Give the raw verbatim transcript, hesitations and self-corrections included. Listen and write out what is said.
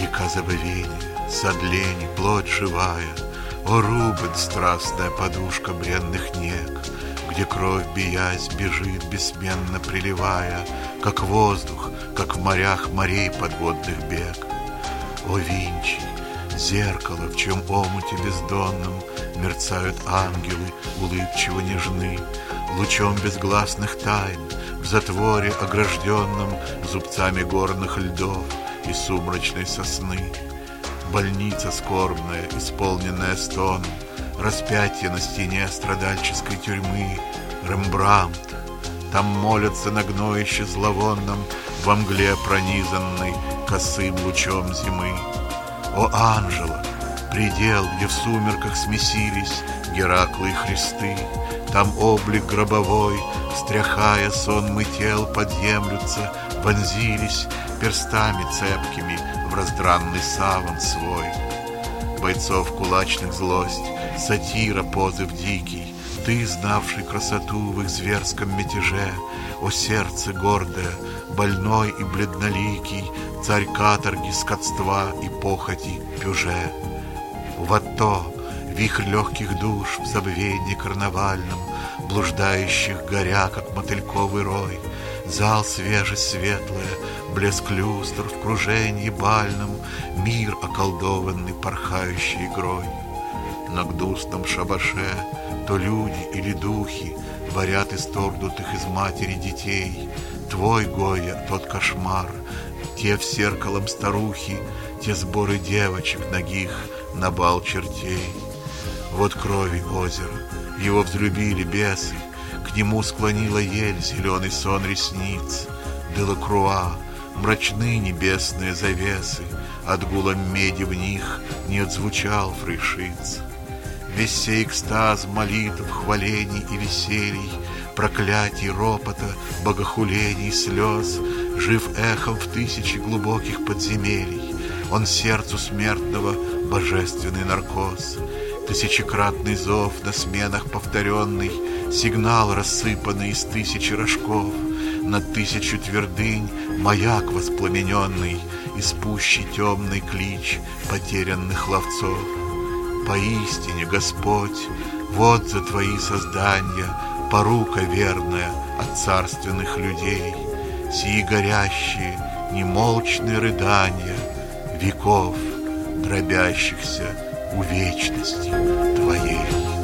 Река забвения, сад лени, плоть живая, о, Рубен, страстная подушка бренных нег, где кровь, биясь, бежит, бессменно приливая, как воздух, как в морях морей подводных бег. О, Винчи, зеркало, в чьем омуте бездонном мерцают ангелы, улыбчиво нежны, лучом безгласных тайн, в затворе огражденном зубцами горных льдов и сумрачной сосны. Больница скорбная, исполненная стоном, распятие на стене страдальческой тюрьмы, Рембрандт. Там молятся на гноище зловонном, во мгле пронизанной косым лучом зимы. О, Анжела, предел, где в сумерках смесились Гераклы и Христы, там облик гробовой, встряхая сонмы тел, подъемлются, вонзились перстами цепкими в раздранный саван свой. Бойцов кулачных злость, сатира, позыв дикий, ты, знавший красоту в их зверском мятеже, о, сердце гордое, больной и бледноликий, царь каторги, скотства и похоти пюже. Вот то вихрь легких душ в забвении карнавальном, блуждающих горя, как мотыльковый рой, зал свежесть светлая, блеск люстр в кружении бальном, мир околдованный порхающей игрой. На гнусном шабаше то люди или духи варят исторгнутых из матери детей. Твой, Гойя, тот кошмар, те в зеркалом старухи, те сборы девочек нагих на бал чертей. Вот крови озеро, его взлюбили бесы, к нему склонила ель зеленый сон ресниц. Делакруа, мрачны небесные завесы, от гула меди в них не отзвучал фрейшиц. Весь сей экстаз молитв, хвалений и веселий, проклятий, ропота, богохулений, слез, жив эхом в тысячи глубоких подземелий. Он сердцу смертного божественный наркоз, тысячекратный зов на сменах повторенный, сигнал, рассыпанный из тысячи рожков, над тысячу твердынь маяк воспламененный, из пущи темный клич потерянных ловцов. Поистине, Господь, вот за твои создания порука верная от царственных людей, сии горящие, немолчные рыдания веков, дробящихся у вечности твоей.